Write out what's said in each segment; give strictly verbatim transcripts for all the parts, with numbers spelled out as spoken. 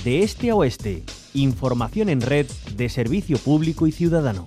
De este a oeste, información en red de servicio público y ciudadano.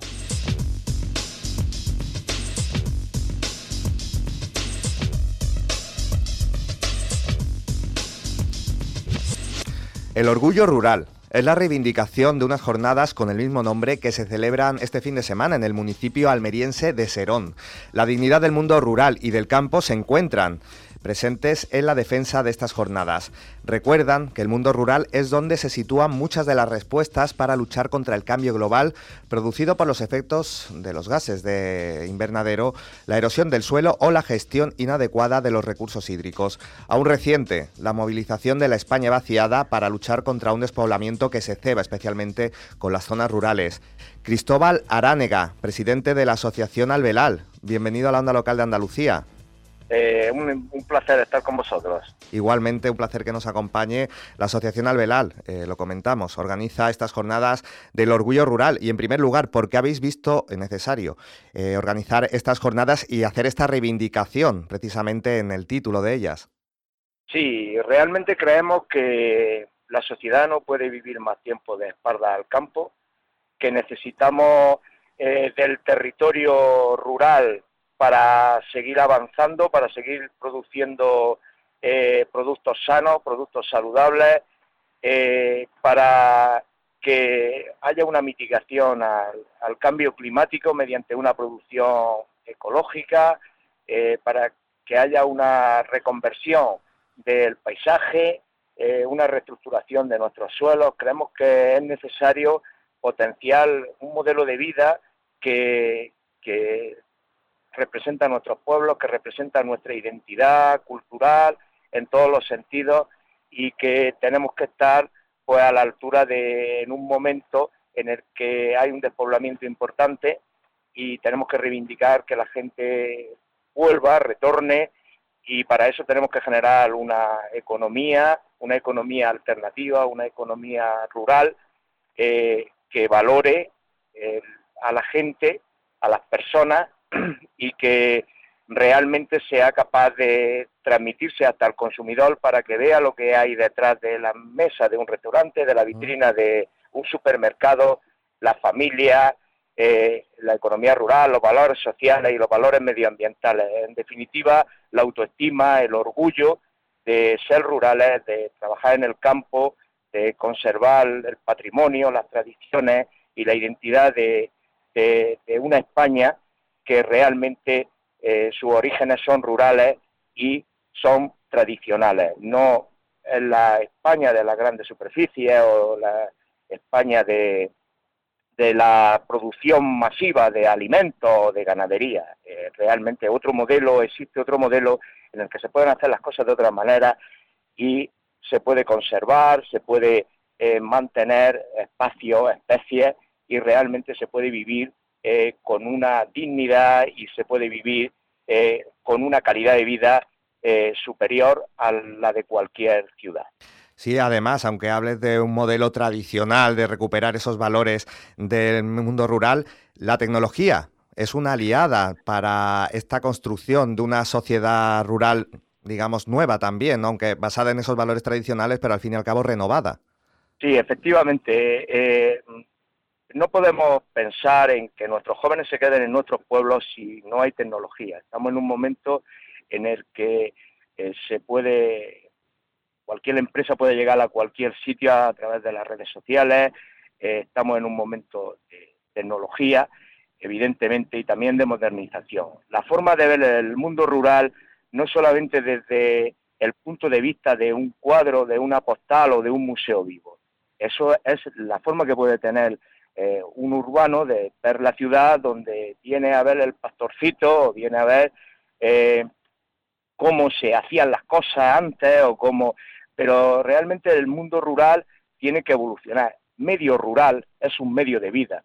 El orgullo rural es la reivindicación de unas jornadas con el mismo nombre que se celebran este fin de semana en el municipio almeriense de Serón. La dignidad del mundo rural y del campo se encuentran presentes en la defensa de estas jornadas. Recuerdan que el mundo rural es donde se sitúan muchas de las respuestas para luchar contra el cambio global producido por los efectos de los gases de invernadero, la erosión del suelo o la gestión inadecuada de los recursos hídricos. Aún reciente, la movilización de la España vaciada para luchar contra un despoblamiento que se ceba especialmente con las zonas rurales. Cristóbal Aránega, presidente de la Asociación Albelal. Bienvenido a la Onda Local de Andalucía. Eh, un, un placer estar con vosotros. Igualmente, un placer que nos acompañe la Asociación Albelal, eh, lo comentamos, organiza estas jornadas del orgullo rural. Y en primer lugar, ¿por qué habéis visto necesario eh, organizar estas jornadas y hacer esta reivindicación precisamente en el título de ellas? Sí, realmente creemos que la sociedad no puede vivir más tiempo de espalda al campo, que necesitamos eh, del territorio rural para seguir avanzando, para seguir produciendo eh, productos sanos, productos saludables, eh, para que haya una mitigación al, al cambio climático mediante una producción ecológica, eh, para que haya una reconversión del paisaje, eh, una reestructuración de nuestros suelos. Creemos que es necesario potenciar un modelo de vida que, que representa a nuestros pueblos, que representa nuestra identidad cultural en todos los sentidos, y que tenemos que estar pues a la altura de en un momento en el que hay un despoblamiento importante y tenemos que reivindicar que la gente vuelva, retorne, y para eso tenemos que generar una economía, una economía alternativa, una economía rural eh, que valore eh, a la gente, a las personas, y que realmente sea capaz de transmitirse hasta el consumidor para que vea lo que hay detrás de la mesa de un restaurante, de la vitrina de un supermercado, la familia, eh, la economía rural, los valores sociales y los valores medioambientales. En definitiva, la autoestima, el orgullo de ser rurales, de trabajar en el campo, de conservar el patrimonio, las tradiciones y la identidad de, de, de una España que realmente eh, sus orígenes son rurales y son tradicionales. No en la España de las grandes superficies o la España de, de la producción masiva de alimentos o de ganadería. Eh, realmente otro modelo, existe otro modelo en el que se pueden hacer las cosas de otra manera y se puede conservar, se puede eh, mantener espacios, especies, y realmente se puede vivir Eh, con una dignidad y se puede vivir eh, con una calidad de vida eh, superior a la de cualquier ciudad. Sí, además, aunque hables de un modelo tradicional de recuperar esos valores del mundo rural, la tecnología es una aliada para esta construcción de una sociedad rural, digamos, nueva también, ¿no? Aunque basada en esos valores tradicionales, pero al fin y al cabo renovada. Sí, efectivamente. Eh, No podemos pensar en que nuestros jóvenes se queden en nuestros pueblos si no hay tecnología. Estamos en un momento en el que eh, se puede, cualquier empresa puede llegar a cualquier sitio a través de las redes sociales. Eh, estamos en un momento de tecnología, evidentemente, y también de modernización. La forma de ver el mundo rural no solamente desde el punto de vista de un cuadro, de una postal o de un museo vivo. Eso es la forma que puede tener Eh, un urbano de ver la ciudad, donde viene a ver el pastorcito o viene a ver eh, cómo se hacían las cosas antes o cómo, pero realmente el mundo rural tiene que evolucionar. Medio rural es un medio de vida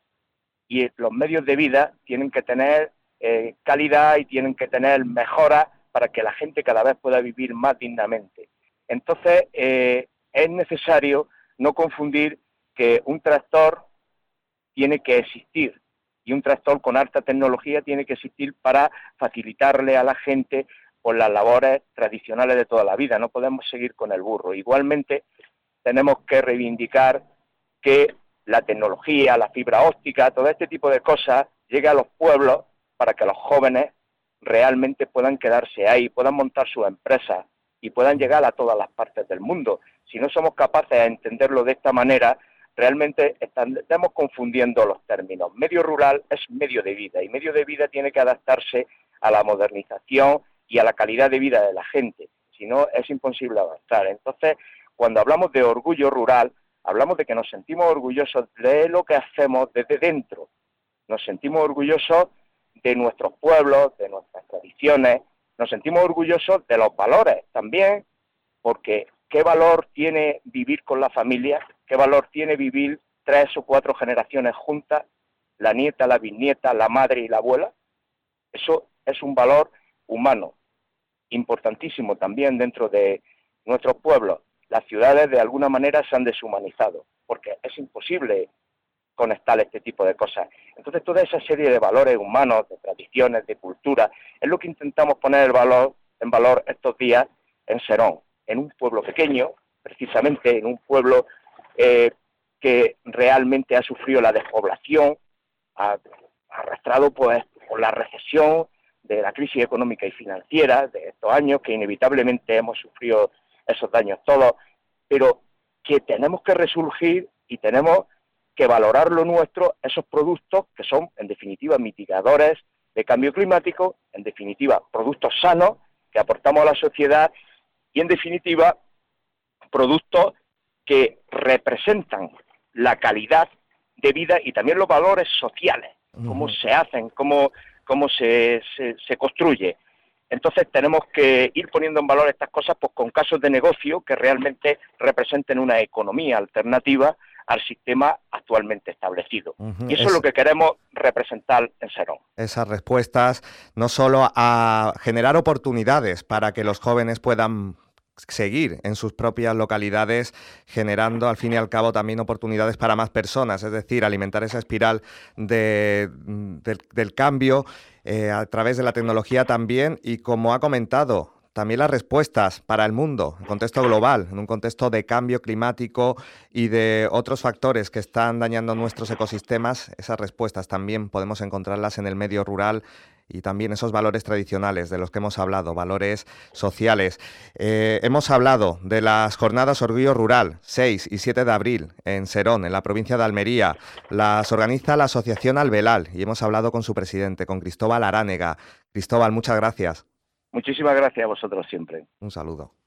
y los medios de vida tienen que tener eh, calidad y tienen que tener mejoras para que la gente cada vez pueda vivir más dignamente. Entonces eh, es necesario no confundir que un tractor tiene que existir, y un tractor con alta tecnología tiene que existir para facilitarle a la gente por las labores tradicionales de toda la vida. No podemos seguir con el burro. Igualmente, tenemos que reivindicar que la tecnología, la fibra óptica, todo este tipo de cosas llegue a los pueblos para que los jóvenes realmente puedan quedarse ahí, puedan montar sus empresas y puedan llegar a todas las partes del mundo. Si no somos capaces de entenderlo de esta manera, realmente estamos confundiendo los términos. Medio rural es medio de vida, y medio de vida tiene que adaptarse a la modernización y a la calidad de vida de la gente. Si no, es imposible avanzar. Entonces, cuando hablamos de orgullo rural, hablamos de que nos sentimos orgullosos de lo que hacemos desde dentro. Nos sentimos orgullosos de nuestros pueblos, de nuestras tradiciones, nos sentimos orgullosos de los valores también, porque ¿qué valor tiene vivir con la familia? ¿Qué valor tiene vivir tres o cuatro generaciones juntas, la nieta, la bisnieta, la madre y la abuela? Eso es un valor humano, importantísimo también dentro de nuestros pueblos. Las ciudades de alguna manera se han deshumanizado, porque es imposible conectar este tipo de cosas. Entonces, toda esa serie de valores humanos, de tradiciones, de cultura, es lo que intentamos poner el valor, en valor estos días en Serón, en un pueblo pequeño, precisamente en un pueblo eh, que realmente ha sufrido la despoblación, ha, arrastrado pues por la recesión de la crisis económica y financiera de estos años, que inevitablemente hemos sufrido esos daños todos, pero que tenemos que resurgir y tenemos que valorar lo nuestro, esos productos que son, en definitiva, mitigadores de cambio climático, en definitiva, productos sanos que aportamos a la sociedad y, en definitiva, productos que representan la calidad de vida y también los valores sociales, cómo se hacen, cómo, cómo se, se, se construye. Entonces tenemos que ir poniendo en valor estas cosas pues, con casos de negocio que realmente representen una economía alternativa al sistema actualmente establecido. Uh-huh. Y eso es, es lo que queremos representar en Serón. Esas respuestas no solo a generar oportunidades para que los jóvenes puedan seguir en sus propias localidades, generando al fin y al cabo también oportunidades para más personas, es decir, alimentar esa espiral de, de, del cambio eh, a través de la tecnología también, y como ha comentado, también las respuestas para el mundo, en contexto global, en un contexto de cambio climático y de otros factores que están dañando nuestros ecosistemas. Esas respuestas también podemos encontrarlas en el medio rural y también esos valores tradicionales de los que hemos hablado, valores sociales. Eh, hemos hablado de las jornadas Orgullo Rural, seis y siete de abril, en Serón, en la provincia de Almería. Las organiza la Asociación Albelal y hemos hablado con su presidente, con Cristóbal Aránega. Cristóbal, muchas gracias. Muchísimas gracias a vosotros siempre. Un saludo.